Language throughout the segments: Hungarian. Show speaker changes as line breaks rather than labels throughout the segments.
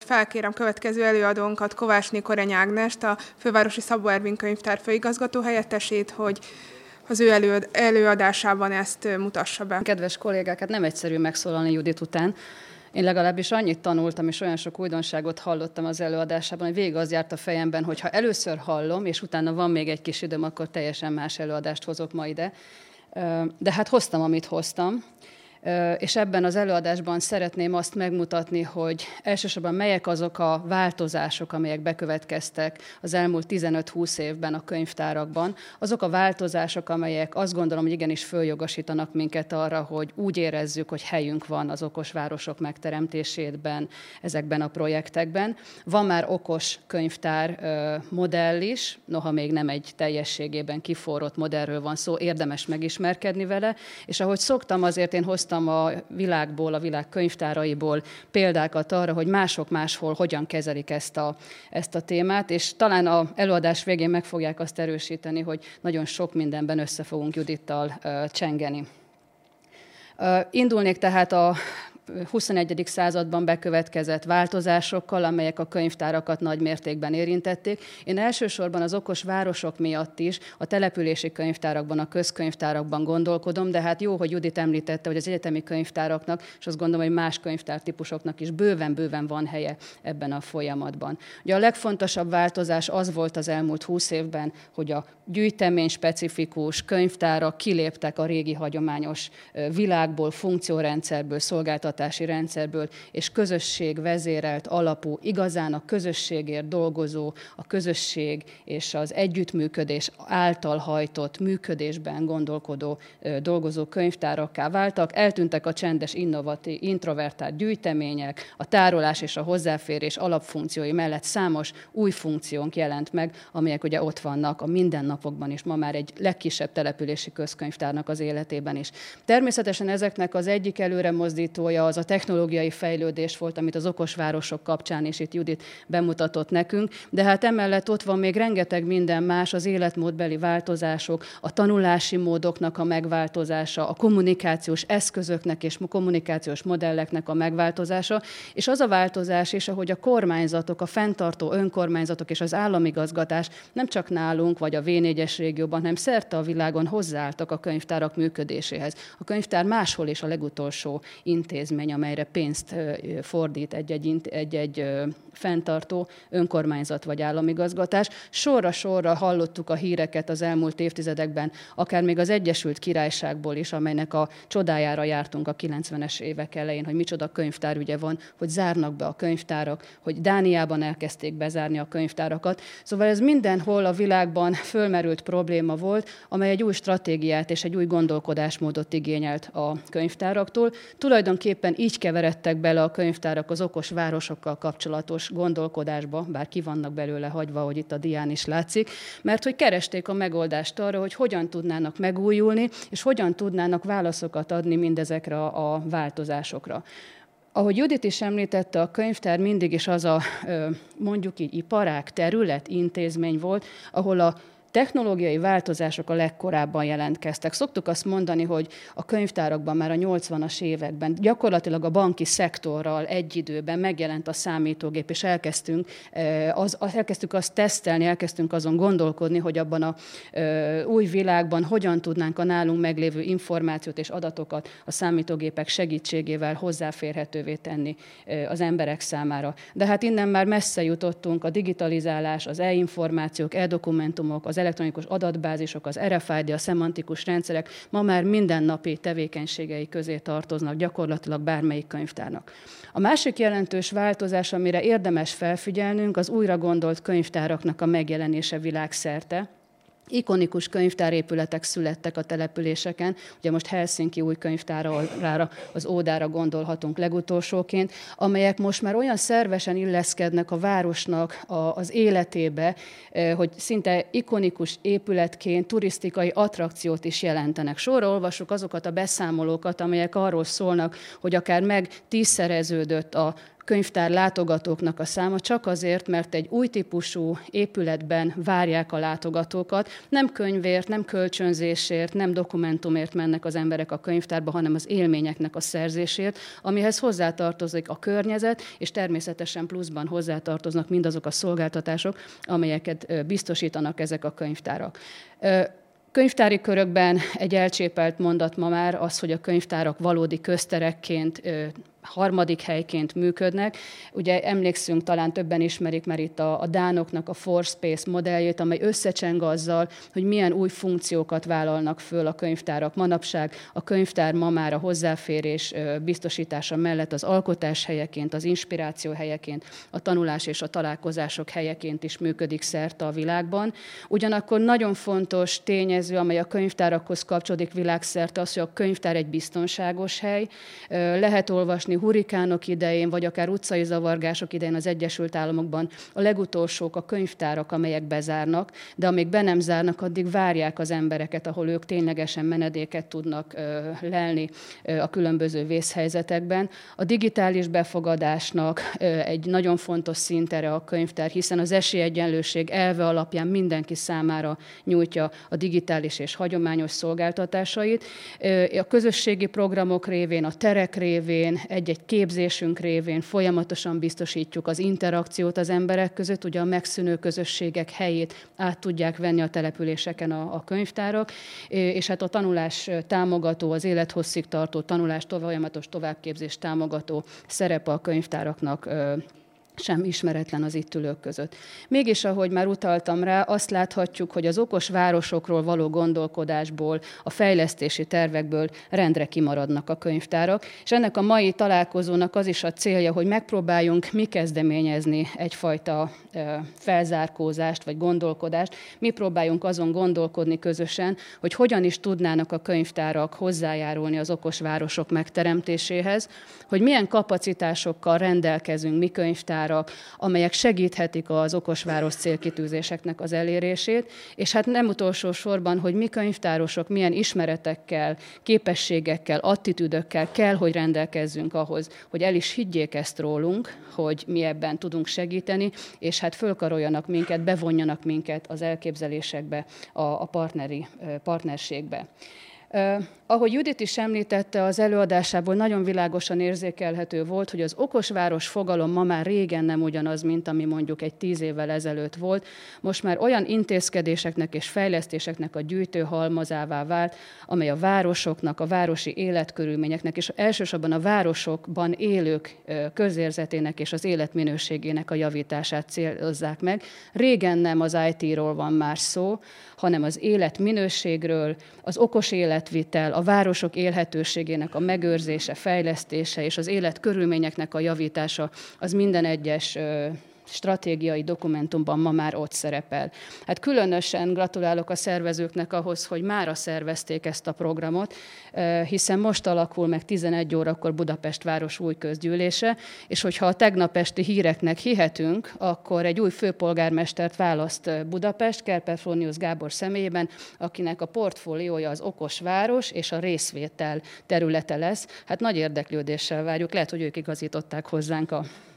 felkérem következő előadónkat, Kovács Nikoreny Ágnest, a Fővárosi Szabó Ervin Könyvtár főigazgató helyettesét, hogy az ő előadásában ezt mutassa be.
Kedves kollégák, hát nem egyszerű megszólalni Judit után. Én legalábbis annyit tanultam, és olyan sok újdonságot hallottam az előadásában, hogy végig az járt a fejemben, hogy ha először hallom, és utána van még egy kis időm, akkor teljesen más előadást hozok ma ide. De hát hoztam, amit hoztam. És ebben az előadásban szeretném azt megmutatni, hogy elsősorban melyek azok a változások, amelyek bekövetkeztek az elmúlt 15-20 évben a könyvtárakban. Azok a változások, amelyek azt gondolom, hogy igenis följogosítanak minket arra, hogy úgy érezzük, hogy helyünk van az okos városok megteremtésében, ezekben a projektekben. Van már okos könyvtár modell is, noha még nem egy teljességében kiforrott modellről van szó, érdemes megismerkedni vele, és ahogy szoktam, azért én hoztam a világból, a világ könyvtáraiból példákat arra, hogy mások máshol hogyan kezelik ezt a témát, és talán az előadás végén meg fogják azt erősíteni, hogy nagyon sok mindenben össze fogunk Judittal csengeni. Indulnék tehát a 21. században bekövetkezett változásokkal, amelyek a könyvtárakat nagy mértékben érintették. Én elsősorban az okos városok miatt is a települési könyvtárakban, a közkönyvtárakban gondolkodom, de hát jó, hogy Judit említette, hogy az egyetemi könyvtáraknak, és azt gondolom, hogy más könyvtártípusoknak is bőven van helye ebben a folyamatban. Ugye a legfontosabb változás az volt az elmúlt 20 évben, hogy a gyűjtemény specifikus könyvtárak kiléptek a régi hagyományos világból, funkciórendszerből, szolgáltatási rendszerből, és közösség vezérelt alapú, igazán a közösségért dolgozó, a közösség és az együttműködés által hajtott működésben gondolkodó dolgozó könyvtárakká váltak. Eltűntek a csendes, innovatív, introvertált gyűjtemények, a tárolás és a hozzáférés alapfunkciói mellett számos új funkciónk jelent meg, amelyek ugye ott vannak a mindennapokban is, ma már egy legkisebb települési közkönyvtárnak az életében is. Természetesen ezeknek az egyik előremozdítója az a technológiai fejlődés volt, amit az okos városok kapcsán is itt Judit bemutatott nekünk, de hát emellett ott van még rengeteg minden más, az életmódbeli változások, a tanulási módoknak a megváltozása, a kommunikációs eszközöknek és kommunikációs modelleknek a megváltozása, és az a változás is, ahogy a kormányzatok, a fenntartó önkormányzatok és az államigazgatás nem csak nálunk vagy a V4-es régióban, hanem szerte a világon hozzáálltak a könyvtárak működéséhez. A könyvtár máshol is a legutolsó intézmény, amelyre pénzt fordít egy-egy fenntartó önkormányzat vagy államigazgatás. Sorra-sorra hallottuk a híreket az elmúlt évtizedekben, akár még az Egyesült Királyságból is, amelynek a csodájára jártunk a 90-es évek elején, hogy micsoda könyvtárügye van, hogy zárnak be a könyvtárak, hogy Dániában elkezdték bezárni a könyvtárakat. Szóval ez mindenhol a világban fölmerült probléma volt, amely egy új stratégiát és egy új gondolkodásmódot igényelt a könyvtáraktól. Tulajdonképpen így keveredtek bele a könyvtárak az okos városokkal kapcsolatos gondolkodásba, bár ki vannak belőle hagyva, hogy itt a dián is látszik, mert hogy keresték a megoldást arra, hogy hogyan tudnának megújulni, és hogyan tudnának válaszokat adni mindezekre a változásokra. Ahogy Judit is említette, a könyvtár mindig is az a mondjuk így iparág, terület, intézmény volt, ahol a technológiai változások a legkorábban jelentkeztek. Szoktuk azt mondani, hogy a könyvtárakban már a 80-as években gyakorlatilag a banki szektorral egy időben megjelent a számítógép, és elkezdtük azt tesztelni, elkezdtünk azon gondolkodni, hogy abban a új világban hogyan tudnánk a nálunk meglévő információt és adatokat a számítógépek segítségével hozzáférhetővé tenni az emberek számára. De hát innen már messze jutottunk, a digitalizálás, az e-információk, e-dokumentumok, az elektronikus adatbázisok, az RFID, a szemantikus rendszerek ma már mindennapi tevékenységei közé tartoznak gyakorlatilag bármelyik könyvtárnak. A másik jelentős változás, amire érdemes felfigyelnünk, az újra gondolt könyvtáraknak a megjelenése világszerte. Ikonikus könyvtárépületek születtek a településeken, ugye most Helsinki új könyvtárára, az Ódára gondolhatunk legutolsóként, amelyek most már olyan szervesen illeszkednek a városnak az életébe, hogy szinte ikonikus épületként turisztikai attrakciót is jelentenek. Sorra olvassuk azokat a beszámolókat, amelyek arról szólnak, hogy akár meg 10-szereződött a könyvtár látogatóknak a száma csak azért, mert egy új típusú épületben várják a látogatókat. Nem könyvért, nem kölcsönzésért, nem dokumentumért mennek az emberek a könyvtárba, hanem az élményeknek a szerzésért, amihez hozzátartozik a környezet, és természetesen pluszban hozzátartoznak mindazok a szolgáltatások, amelyeket biztosítanak ezek a könyvtárak. Könyvtári körökben egy elcsépelt mondat ma már az, hogy a könyvtárak valódi közterekként, harmadik helyként működnek. Ugye emlékszünk, talán többen ismerik már itt a dánoknak a Forspace modelljét, amely összecseng azzal, hogy milyen új funkciókat vállalnak föl a könyvtárak manapság. A könyvtár ma már a hozzáférés biztosítása mellett az alkotás helyeként, az inspiráció helyeként, a tanulás és a találkozások helyeként is működik szerte a világban. Ugyanakkor nagyon fontos tényező, amely a könyvtárakhoz kapcsolódik világszerte, az, hogy a könyvtár egy biztonságos hely. Lehet olvasni hurrikánok idején, vagy akár utcai zavargások idején az Egyesült Államokban a legutolsók a könyvtárak, amelyek bezárnak, de amíg be nem zárnak, addig várják az embereket, ahol ők ténylegesen menedéket tudnak lelni a különböző vészhelyzetekben. A digitális befogadásnak egy nagyon fontos szintere a könyvtár, hiszen az esélyegyenlőség elve alapján mindenki számára nyújtja a digitális és hagyományos szolgáltatásait. A közösségi programok révén, a terek révén, egy-egy képzésünk révén folyamatosan biztosítjuk az interakciót az emberek között, ugye a megszűnő közösségek helyét át tudják venni a településeken a könyvtárak, és hát a tanulás támogató, az élethosszig tartó tanulás, folyamatos továbbképzés támogató szerepe a könyvtáraknak sem ismeretlen az itt ülők között. Mégis, ahogy már utaltam rá, azt láthatjuk, hogy az okos városokról való gondolkodásból, a fejlesztési tervekből rendre kimaradnak a könyvtárak, és ennek a mai találkozónak az is a célja, hogy megpróbáljunk mi kezdeményezni egyfajta felzárkózást vagy gondolkodást, mi próbáljunk azon gondolkodni közösen, hogy hogyan is tudnának a könyvtárak hozzájárulni az okos városok megteremtéséhez, hogy milyen kapacitásokkal rendelkezünk mi könyvtárak, amelyek segíthetik az okosváros célkitűzéseknek az elérését, és hát nem utolsó sorban, hogy mi könyvtárosok milyen ismeretekkel, képességekkel, attitűdökkel kell, hogy rendelkezzünk ahhoz, hogy el is higgyék ezt rólunk, hogy mi ebben tudunk segíteni, és hát fölkaroljanak minket, bevonjanak minket az elképzelésekbe, a partnerségbe. Ahogy Judit is említette, az előadásából nagyon világosan érzékelhető volt, hogy az okosváros fogalom ma már régen nem ugyanaz, mint ami mondjuk egy 10 évvel ezelőtt volt. Most már olyan intézkedéseknek és fejlesztéseknek a gyűjtőhalmazává vált, amely a városoknak, a városi életkörülményeknek és elsősorban a városokban élők közérzetének és az életminőségének a javítását célozzák meg. Régen nem az IT-ról van már szó, hanem az életminőségről, az okos életvitel, a városok élhetőségének a megőrzése, fejlesztése és az életkörülményeknek a javítása, az minden egyes stratégiai dokumentumban ma már ott szerepel. Hát különösen gratulálok a szervezőknek ahhoz, hogy mára szervezték ezt a programot, hiszen most alakul meg 11 órakor Budapest város új közgyűlése, és hogyha a tegnap esti híreknek hihetünk, akkor egy új főpolgármestert választ Budapest, Kerpefronius Gábor személyében, akinek a portfóliója az okos város és a részvétel területe lesz. Hát nagy érdeklődéssel várjuk, lehet, hogy ők igazították hozzánk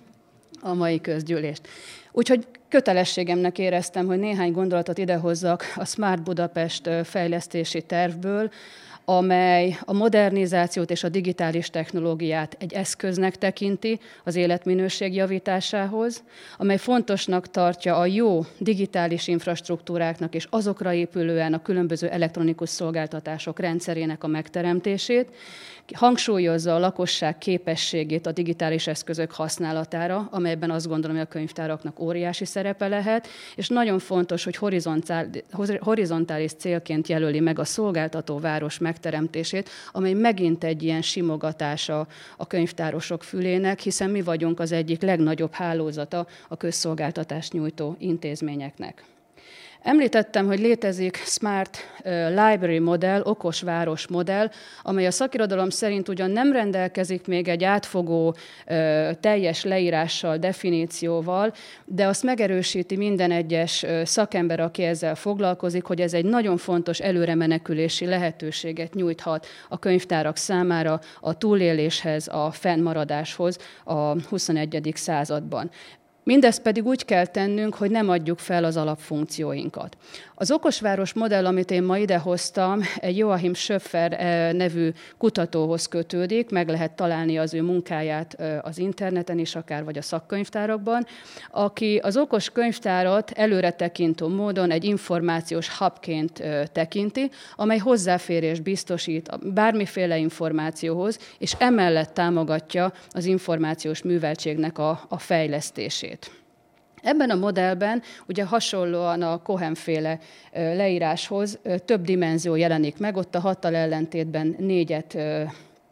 a mai közgyűlést. Úgyhogy kötelességemnek éreztem, hogy néhány gondolatot idehozzak a Smart Budapest fejlesztési tervből, amely a modernizációt és a digitális technológiát egy eszköznek tekinti az életminőség javításához, amely fontosnak tartja a jó digitális infrastruktúráknak és azokra épülően a különböző elektronikus szolgáltatások rendszerének a megteremtését, hangsúlyozza a lakosság képességét a digitális eszközök használatára, amelyben azt gondolom, hogy a könyvtáraknak óriási szerepe lehet, és nagyon fontos, hogy horizontális célként jelöli meg a szolgáltató város megteremtését, amely megint egy ilyen simogatása a könyvtárosok fülének, hiszen mi vagyunk az egyik legnagyobb hálózata a közszolgáltatást nyújtó intézményeknek. Említettem, hogy létezik Smart Library modell, okos város modell, amely a szakirodalom szerint ugyan nem rendelkezik még egy átfogó, teljes leírással, definícióval, de azt megerősíti minden egyes szakember, aki ezzel foglalkozik, hogy ez egy nagyon fontos előremenekülési lehetőséget nyújthat a könyvtárak számára a túléléshez, a fennmaradáshoz a XXI. Században. Mindezt pedig úgy kell tennünk, hogy nem adjuk fel az alapfunkcióinkat. Az okosváros modell, amit én ma idehoztam, egy Joachim Schöffer nevű kutatóhoz kötődik, meg lehet találni az ő munkáját az interneten is, akár vagy a szakkönyvtárakban, aki az okos könyvtárat előretekintő módon egy információs hubként tekinti, amely hozzáférést biztosít bármiféle információhoz, és emellett támogatja az információs műveltségnek a fejlesztését. Ebben a modellben ugye hasonlóan a Cohen-féle leíráshoz több dimenzió jelenik meg, ott a 6-tal ellentétben 4-et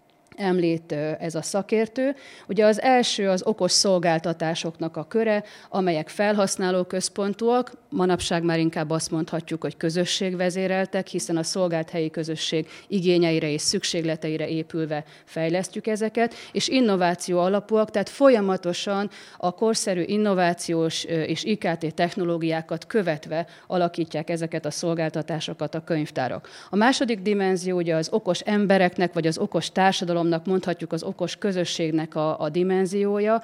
említ ez a szakértő. Ugye az első az okos szolgáltatásoknak a köre, amelyek felhasználóközpontúak, manapság már inkább azt mondhatjuk, hogy közösségvezéreltek, hiszen a szolgált helyi közösség igényeire és szükségleteire épülve fejlesztjük ezeket, és innováció alapúak, tehát folyamatosan a korszerű innovációs és IKT technológiákat követve alakítják ezeket a szolgáltatásokat a könyvtárak. A második dimenzió ugye az okos embereknek, vagy az okos társadalomnak, mondhatjuk az okos közösségnek a dimenziója.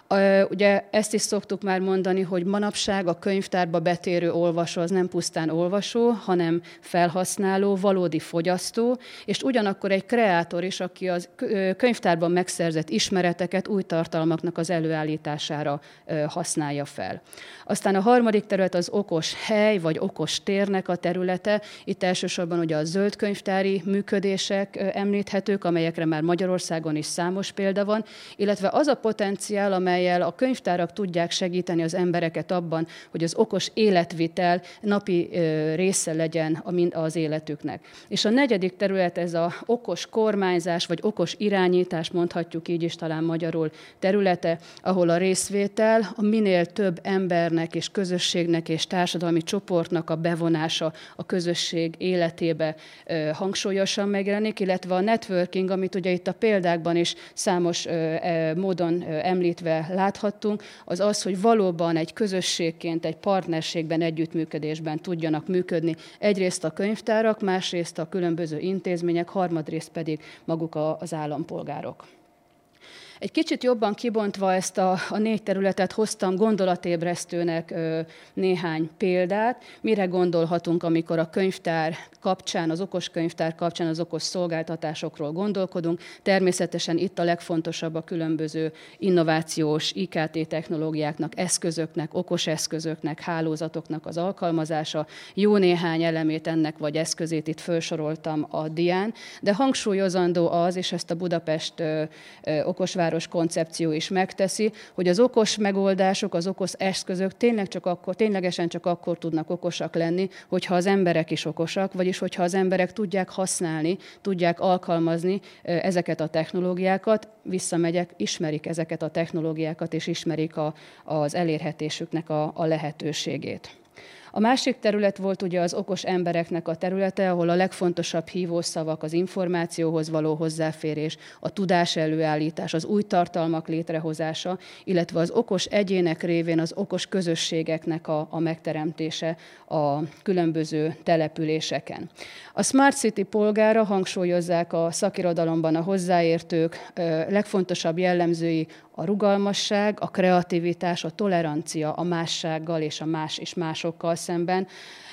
Ugye ezt is szoktuk már mondani, hogy manapság a könyvtárba betérő olvasó az nem pusztán olvasó, hanem felhasználó, valódi fogyasztó, és ugyanakkor egy kreátor is, aki a könyvtárban megszerzett ismereteket új tartalmaknak az előállítására használja fel. Aztán a harmadik terület az okos hely, vagy okos térnek a területe. Itt elsősorban ugye a zöld könyvtári működések említhetők, amelyekre már Magyarországon is számos példa van, illetve az a potenciál, amellyel a könyvtárak tudják segíteni az embereket abban, hogy az okos életvitel napi része legyen az életüknek. És a negyedik terület ez az okos kormányzás, vagy okos irányítás, mondhatjuk így is talán magyarul területe, ahol a részvétel a minél több embernek és közösségnek és társadalmi csoportnak a bevonása a közösség életébe hangsúlyosan megjelenik, illetve a networking, amit ugye itt a példákban is számos módon említve láthattunk, az az, hogy valóban egy közösségként, egy partnerségben, együttműködésben tudjanak működni. Egyrészt a könyvtárak, másrészt a különböző intézmények, harmadrészt pedig maguk az állampolgárok. Egy kicsit jobban kibontva ezt a 4 területet hoztam gondolatébresztőnek néhány példát. Mire gondolhatunk, amikor a könyvtár kapcsán, az okos könyvtár kapcsán az okos szolgáltatásokról gondolkodunk. Természetesen itt a legfontosabb a különböző innovációs IKT technológiáknak, eszközöknek, okos eszközöknek, hálózatoknak az alkalmazása. Jó néhány elemét ennek vagy eszközét itt felsoroltam a dián, de hangsúlyozandó az, és ezt a Budapest okosváros koncepció is megteszi, hogy az okos megoldások, az okos eszközök ténylegesen csak akkor tudnak okosak lenni, hogyha az emberek is okosak, vagyis hogyha az emberek tudják használni, tudják alkalmazni ezeket a technológiákat, visszamegyek, ismerik ezeket a technológiákat, és ismerik az elérhetésüknek a lehetőségét. A másik terület volt ugye az okos embereknek a területe, ahol a legfontosabb hívószavak az információhoz való hozzáférés, a tudás előállítás, az új tartalmak létrehozása, illetve az okos egyének révén az okos közösségeknek a megteremtése a különböző településeken. A Smart City polgára, hangsúlyozzák a szakirodalomban a hozzáértők, legfontosabb jellemzői a rugalmasság, a kreativitás, a tolerancia a mássággal és a más és másokkal szemben,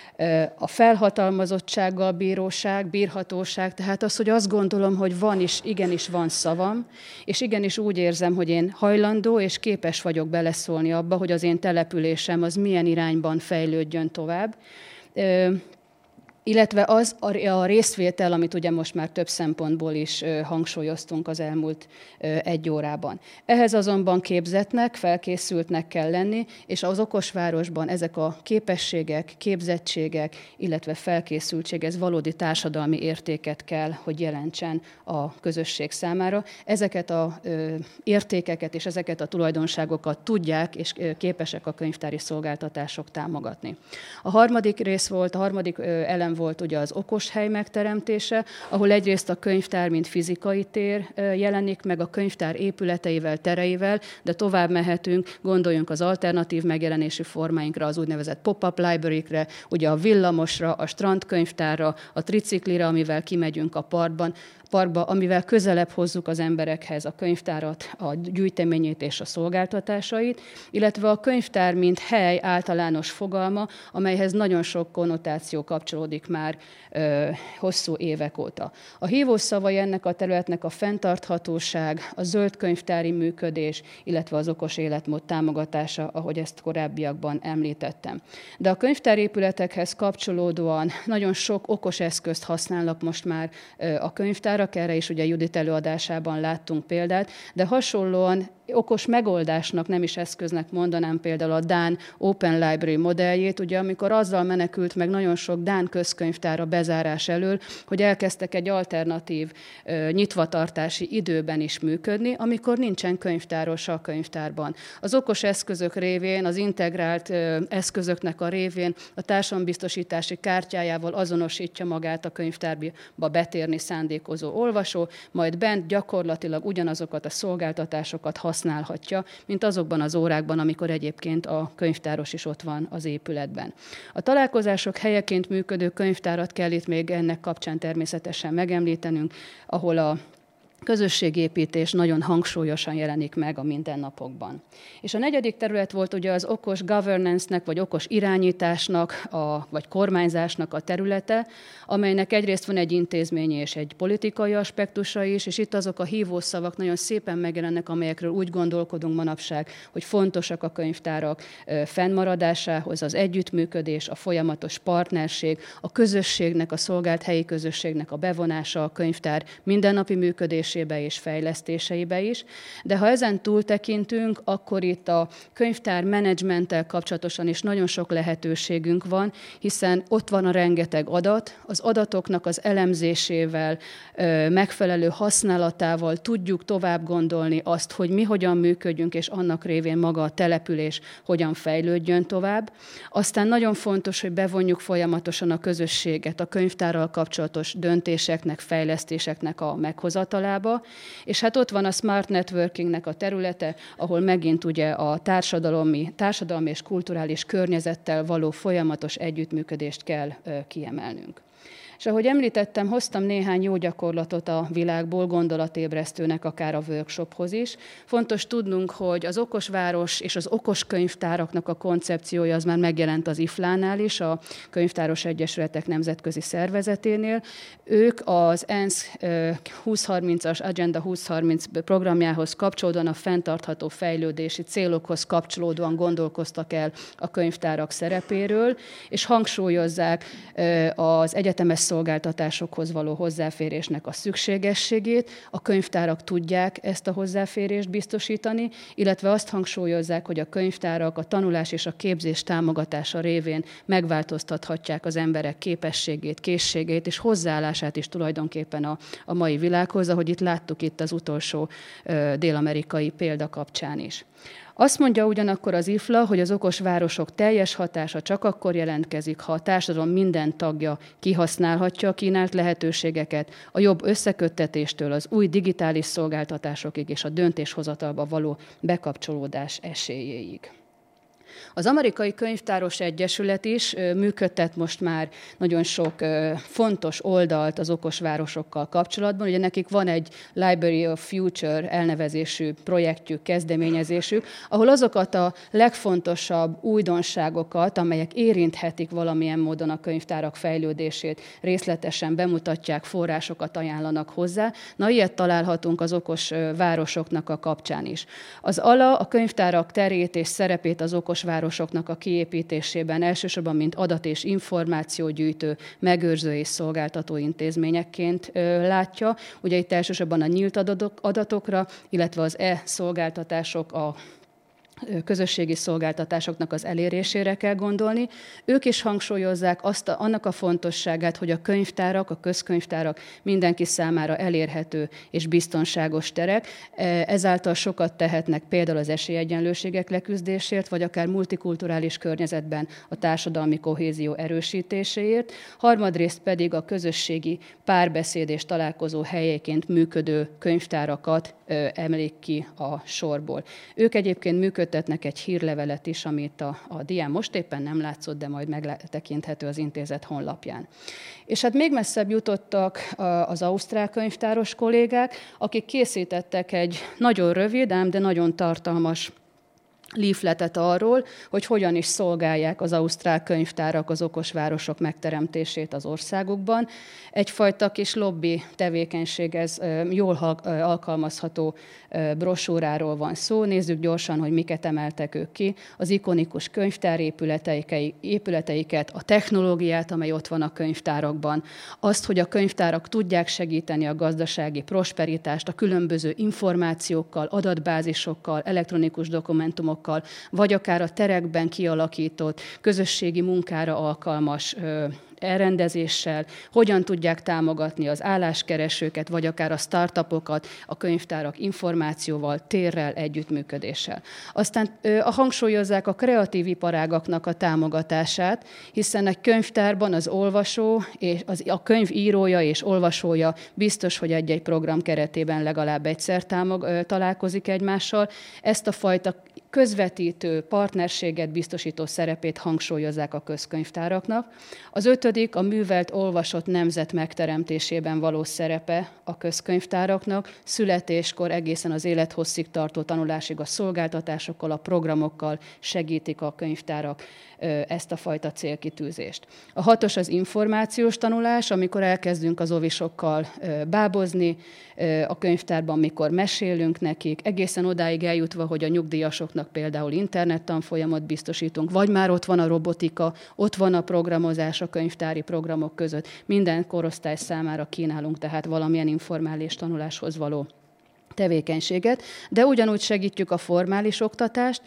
a felhatalmazottsággal bírhatóság, tehát az, hogy azt gondolom, hogy igenis van szavam, és igenis úgy érzem, hogy én hajlandó és képes vagyok beleszólni abba, hogy az én településem az milyen irányban fejlődjön tovább. illetve az a részvétel, amit ugye most már több szempontból is hangsúlyoztunk az elmúlt 1 órában. Ehhez azonban képzettnek, felkészültnek kell lenni, és az okosvárosban ezek a képességek, képzettségek, illetve felkészültség, ez valódi társadalmi értéket kell, hogy jelentsen a közösség számára. Ezeket az értékeket és ezeket a tulajdonságokat tudják és képesek a könyvtári szolgáltatások támogatni. A harmadik elem volt ugye az okos hely megteremtése, ahol egyrészt a könyvtár, mint fizikai tér jelenik meg a könyvtár épületeivel, tereivel, de tovább mehetünk, gondoljunk az alternatív megjelenési formáinkra, az úgynevezett pop-up library-kre, ugye a villamosra, a strandkönyvtárra, a triciklira, amivel kimegyünk a parkba, amivel közelebb hozzuk az emberekhez a könyvtárat, a gyűjteményét és a szolgáltatásait, illetve a könyvtár, mint hely általános fogalma, amelyhez nagyon sok konnotáció kapcsolódik már hosszú évek óta. A hívószavai ennek a területnek a fenntarthatóság, a zöld könyvtári működés, illetve az okos életmód támogatása, ahogy ezt korábbiakban említettem. De a könyvtárépületekhez kapcsolódóan nagyon sok okos eszközt használnak most már a könyvtár, erre is ugye Judit előadásában láttunk példát, de hasonlóan okos megoldásnak, nem is eszköznek mondanám például a dán Open Library modelljét, ugye amikor azzal menekült meg nagyon sok dán közkönyvtár a bezárás elől, hogy elkezdtek egy alternatív nyitvatartási időben is működni, amikor nincsen könyvtáros a könyvtárban. Az okos eszközök révén, az integrált eszközöknek a révén a társadalombiztosítási kártyájával azonosítja magát a könyvtárba betérni szándékozó olvasó, majd bent gyakorlatilag ugyanazokat a szolgáltatásokat használhatja, mint azokban az órákban, amikor egyébként a könyvtáros is ott van az épületben. A találkozások helyeként működő könyvtárat kell itt még ennek kapcsán természetesen megemlítenünk, ahol a közösségépítés nagyon hangsúlyosan jelenik meg a mindennapokban. És a negyedik terület volt ugye az okos governance-nek, vagy okos irányításnak, vagy kormányzásnak a területe, amelynek egyrészt van egy intézményi és egy politikai aspektusa is, és itt azok a hívószavak nagyon szépen megjelennek, amelyekről úgy gondolkodunk manapság, hogy fontosak a könyvtárak fennmaradásához, az együttműködés, a folyamatos partnerség, a közösségnek, a szolgált helyi közösségnek a bevonása a könyvtár mindennapi működés és fejlesztéseibe is. De ha ezen túl tekintünk, akkor itt a könyvtár menedzsmenttel kapcsolatosan is nagyon sok lehetőségünk van, hiszen ott van a rengeteg adat, az adatoknak az elemzésével, megfelelő használatával tudjuk tovább gondolni azt, hogy mi hogyan működjünk, és annak révén maga a település hogyan fejlődjön tovább. Aztán nagyon fontos, hogy bevonjuk folyamatosan a közösséget a könyvtárral kapcsolatos döntéseknek, fejlesztéseknek a meghozatalába, és hát ott van a smart networkingnek a területe, ahol megint ugye a társadalmi és kulturális környezettel való folyamatos együttműködést kell kiemelnünk. És ahogy említettem, hoztam néhány jó gyakorlatot a világból, gondolatébresztőnek akár a workshophoz is. Fontos tudnunk, hogy az okos város és az okos könyvtáraknak a koncepciója az már megjelent az IFLA-nál is, a Könyvtáros Egyesületek Nemzetközi Szervezeténél. Ők az ENSZ 2030-as Agenda 2030 programjához kapcsolódóan a fenntartható fejlődési célokhoz kapcsolódóan gondolkoztak el a könyvtárak szerepéről, és hangsúlyozzák az egyetemes szolgáltatásokhoz való hozzáférésnek a szükségességét. A könyvtárak tudják ezt a hozzáférést biztosítani, illetve azt hangsúlyozzák, hogy a könyvtárak a tanulás és a képzés támogatása révén megváltoztathatják az emberek képességét, készségét és hozzáállását is tulajdonképpen a mai világhoz, ahogy itt láttuk itt az utolsó dél-amerikai példa kapcsán is. Azt mondja ugyanakkor az IFLA, hogy az okos városok teljes hatása csak akkor jelentkezik, ha a társadalom minden tagja kihasználhatja a kínált lehetőségeket, a jobb összeköttetéstől az új digitális szolgáltatásokig és a döntéshozatalba való bekapcsolódás esélyéig. Az Amerikai Könyvtáros Egyesület is működtet most már nagyon sok fontos oldalt az okos városokkal kapcsolatban. Ugye nekik van egy Library of Future elnevezésű projektjük, kezdeményezésük, ahol azokat a legfontosabb újdonságokat, amelyek érinthetik valamilyen módon a könyvtárak fejlődését, részletesen bemutatják, forrásokat ajánlanak hozzá. Na, ilyet találhatunk az okos városoknak a kapcsán is. Az ALA a könyvtárak terét és szerepét az okos okosvárosoknak a kiépítésében elsősorban mint adat- és információgyűjtő, megőrző és szolgáltató intézményekként látja. Ugye itt elsősorban a nyílt adatokra, illetve az e-szolgáltatások, a közösségi szolgáltatásoknak az elérésére kell gondolni. Ők is hangsúlyozzák annak a fontosságát, hogy a könyvtárak, a közkönyvtárak mindenki számára elérhető és biztonságos terek. Ezáltal sokat tehetnek például az esélyegyenlőségek leküzdésért, vagy akár multikulturális környezetben a társadalmi kohézió erősítéséért. Harmadrészt pedig a közösségi párbeszéd és találkozó helyéként működő könyvtárakat emelik ki a sorból. Ők egyébként működtetnek egy hírlevelet is, amit a dián most éppen nem látszott, de majd megtekinthető az intézet honlapján. És hát még messzebb jutottak az ausztrál könyvtáros kollégák, akik készítettek egy nagyon rövid, ám de nagyon tartalmas leafletet arról, hogy hogyan is szolgálják az ausztrál könyvtárak az okosvárosok megteremtését az országukban. Egyfajta kis lobby tevékenység, ez jól alkalmazható brosúráról van szó. Nézzük gyorsan, hogy miket emeltek ők ki. Az ikonikus könyvtár épületeiket, a technológiát, amely ott van a könyvtárakban, azt, hogy a könyvtárak tudják segíteni a gazdasági prosperitást a különböző információkkal, adatbázisokkal, elektronikus dokumentumokkal, vagy akár a terekben kialakított közösségi munkára alkalmas elrendezéssel, hogyan tudják támogatni az álláskeresőket, vagy akár a startupokat a könyvtárak információval, térrel, együttműködéssel. Aztán hangsúlyozzák a kreatív iparágaknak a támogatását, hiszen egy könyvtárban az olvasó, és a könyv írója és olvasója biztos, hogy egy-egy program keretében legalább egyszer találkozik egymással. Ezt a fajta közvetítő, partnerséget biztosító szerepét hangsúlyozzák a közkönyvtáraknak. Az ötödik a művelt, olvasott nemzet megteremtésében való szerepe a közkönyvtáraknak. Születéskor egészen az élethosszig tartó tanulásig a szolgáltatásokkal, a programokkal segítik a könyvtárak ezt a fajta célkitűzést. A hatos az információs tanulás, amikor elkezdünk az ovisokkal bábozni a könyvtárban, mikor mesélünk nekik, egészen odáig eljutva, hogy a nyugdíjasoknak például internettanfolyamot biztosítunk, vagy már ott van a robotika, ott van a programozás a könyvtári programok között. Minden korosztály számára kínálunk tehát valamilyen informális tanuláshoz való tevékenységet, de ugyanúgy segítjük a formális oktatást,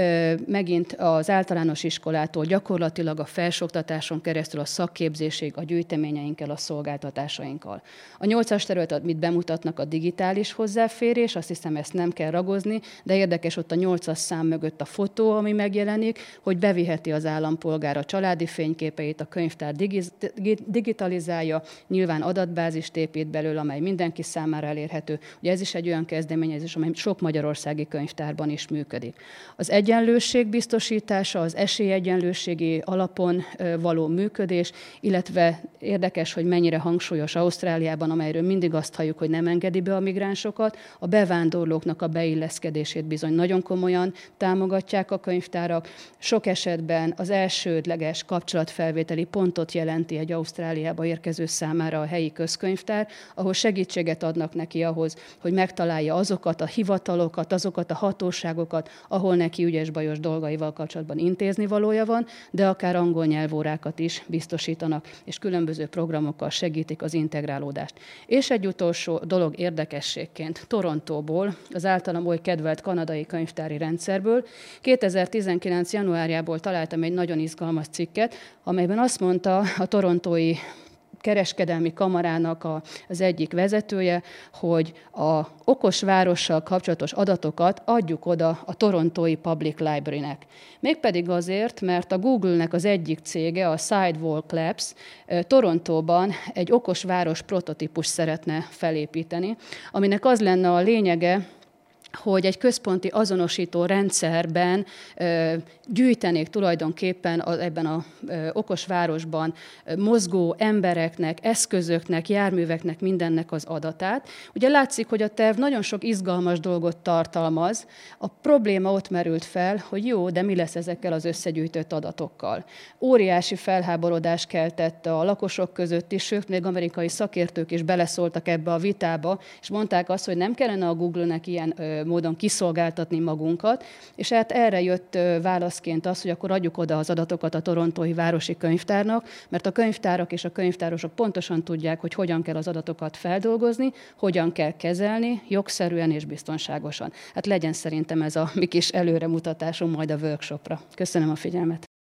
megint az általános iskolától gyakorlatilag a felsőoktatáson keresztül a szakképzésig, a gyűjteményeinkkel, a szolgáltatásainkkal. A 8-as terület, amit bemutatnak, a digitális hozzáférés, azt hiszem ezt nem kell ragozni, de érdekes ott a 8-as szám mögött a fotó, ami megjelenik, hogy beviheti az állampolgár a családi fényképeit, a könyvtár digitalizálja, nyilván adatbázist épít belőle, amely mindenki számára elérhető. Ugye ez is egy olyan kezdeményezés, amely sok magyarországi könyvtárban is működik. Az egyenlőség biztosítása, az esélyegyenlőségi alapon való működés, illetve érdekes, hogy mennyire hangsúlyos Ausztráliában, amelyről mindig azt halljuk, hogy nem engedi be a migránsokat, a bevándorlóknak a beilleszkedését bizony nagyon komolyan támogatják a könyvtárak. Sok esetben az elsődleges kapcsolatfelvételi pontot jelenti egy Ausztráliába érkező számára a helyi közkönyvtár, ahol segítséget adnak neki ahhoz, hogy megtalálja azokat a hivatalokat, azokat a hatóságokat, ahol neki ügyes-bajos dolgaival kapcsolatban intézni valója van, de akár angol nyelvórákat is biztosítanak, és különböző programokkal segítik az integrálódást. És egy utolsó dolog érdekességként Torontóból, az általam oly kedvelt kanadai könyvtári rendszerből 2019. januárjából találtam egy nagyon izgalmas cikket, amelyben azt mondta a torontói kereskedelmi kamarának az egyik vezetője, hogy a okos várossal kapcsolatos adatokat adjuk oda a torontói Public Library-nek. Mégpedig azért, mert a Google-nek az egyik cége, a Sidewalk Labs, Torontóban egy okos város prototípus szeretne felépíteni, aminek az lenne a lényege, hogy egy központi azonosító rendszerben gyűjtenék tulajdonképpen ebben az okos városban mozgó embereknek, eszközöknek, járműveknek, mindennek az adatát. Ugye látszik, hogy a terv nagyon sok izgalmas dolgot tartalmaz. A probléma ott merült fel, hogy jó, de mi lesz ezekkel az összegyűjtött adatokkal. Óriási felháborodást keltett a lakosok között is, sőt, még amerikai szakértők is beleszóltak ebbe a vitába, és mondták azt, hogy nem kellene a Google-nek ilyen módon kiszolgáltatni magunkat, és hát erre jött válaszként az, hogy akkor adjuk oda az adatokat a Torontói Városi Könyvtárnak, mert a könyvtárak és a könyvtárosok pontosan tudják, hogy hogyan kell az adatokat feldolgozni, hogyan kell kezelni, jogszerűen és biztonságosan. Hát legyen szerintem ez a mi kis előremutatásunk majd a workshopra. Köszönöm a figyelmet.